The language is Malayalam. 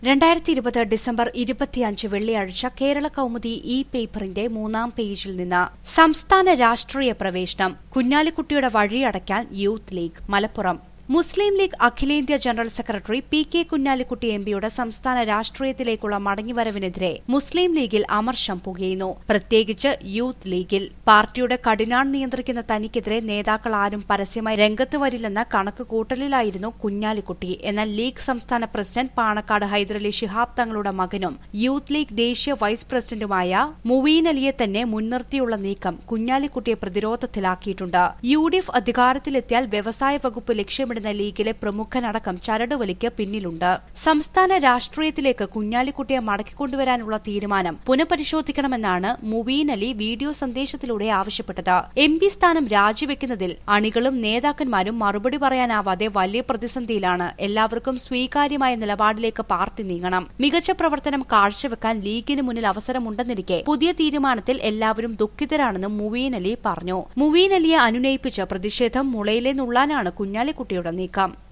2020 ഡിസംബർ 25 വെള്ളിയാഴ്ച കേരള കൗമുദി ഇ പേപ്പറിന്റെ 3-ാം പേജിൽ നിന്ന് സംസ്ഥാന രാഷ്ട്രീയ പ്രവേശനം കുഞ്ഞാലിക്കുട്ടിയുടെ വഴിയടയ്ക്കാൻ youth league Malappuram Muslim league അഖിലേന്ത്യാ general secretary P K Kunhalikutty എംപിയുടെ സംസ്ഥാന രാഷ്ട്രീയത്തിലേക്കുള്ള മടങ്ങിവരവിനെതിരെ മുസ്ലിം ലീഗിൽ അമർഷം പുകയുന്നു. പ്രത്യേകിച്ച് യൂത്ത് ലീഗിൽ പാർട്ടിയുടെ കടിനാൺ നിയന്ത്രിക്കുന്ന തനിക്കെതിരെ നേതാക്കൾ ആരും പരസ്യമായി രംഗത്ത് വരില്ലെന്ന കണക്കുകൂട്ടലിലായിരുന്നു കുഞ്ഞാലിക്കുട്ടി. എന്നാൽ ലീഗ് സംസ്ഥാന പ്രസിഡന്റ് പാണക്കാട് ഹൈദരലി ശിഹാബ് തങ്ങളുടെ മകനും യൂത്ത് ലീഗ് ദേശീയ വൈസ് പ്രസിഡന്റുമായ മുവീൻ അലിയെ തന്നെ മുൻനിർത്തിയുള്ള നീക്കം കുഞ്ഞാലിക്കുട്ടിയെ പ്രതിരോധത്തിലാക്കിയിട്ടുണ്ട്. യുഡിഎഫ് അധികാരത്തിലെത്തിയാൽ വ്യവസായ വകുപ്പ് ലക്ഷ്യമിടുന്ന ലീഗിലെ പ്രമുഖനടക്കം ചരടുവലിക്ക് പിന്നിലുണ്ട്. സംസ്ഥാന രാഷ്ട്രീയത്തിലേക്ക് കുഞ്ഞാലിക്കുട്ടിയെ മടക്കിക്കൊണ്ടുവരാനുള്ള തീരുമാനം പുനഃപരിശോധിക്കണമെന്നാണ് മുവീൻ അലി വീഡിയോ സന്ദേശത്തിലൂടെ ആവശ്യപ്പെട്ടത്. എംപി സ്ഥാനം രാജിവെക്കുന്നതിൽ അണികളും നേതാക്കന്മാരും മറുപടി പറയാനാവാതെ വലിയ പ്രതിസന്ധിയിലാണ്. എല്ലാവർക്കും സ്വീകാര്യമായ നിലപാടിലേക്ക് പാർട്ടി നീങ്ങണം. മികച്ച പ്രവർത്തനം കാഴ്ചവെക്കാൻ ലീഗിന് മുന്നിൽ അവസരമുണ്ടെന്നിരിക്കെ പുതിയ തീരുമാനത്തിൽ എല്ലാവരും ദുഃഖിതരാണെന്നും മുവീൻ അലി പറഞ്ഞു. മുവീൻ അലിയെ അനുനയിപ്പിച്ച് പ്രതിഷേധം മുളയിലെ നുള്ളാനാണ് കുഞ്ഞാലിക്കുട്ടിയുടെ നീക്കം.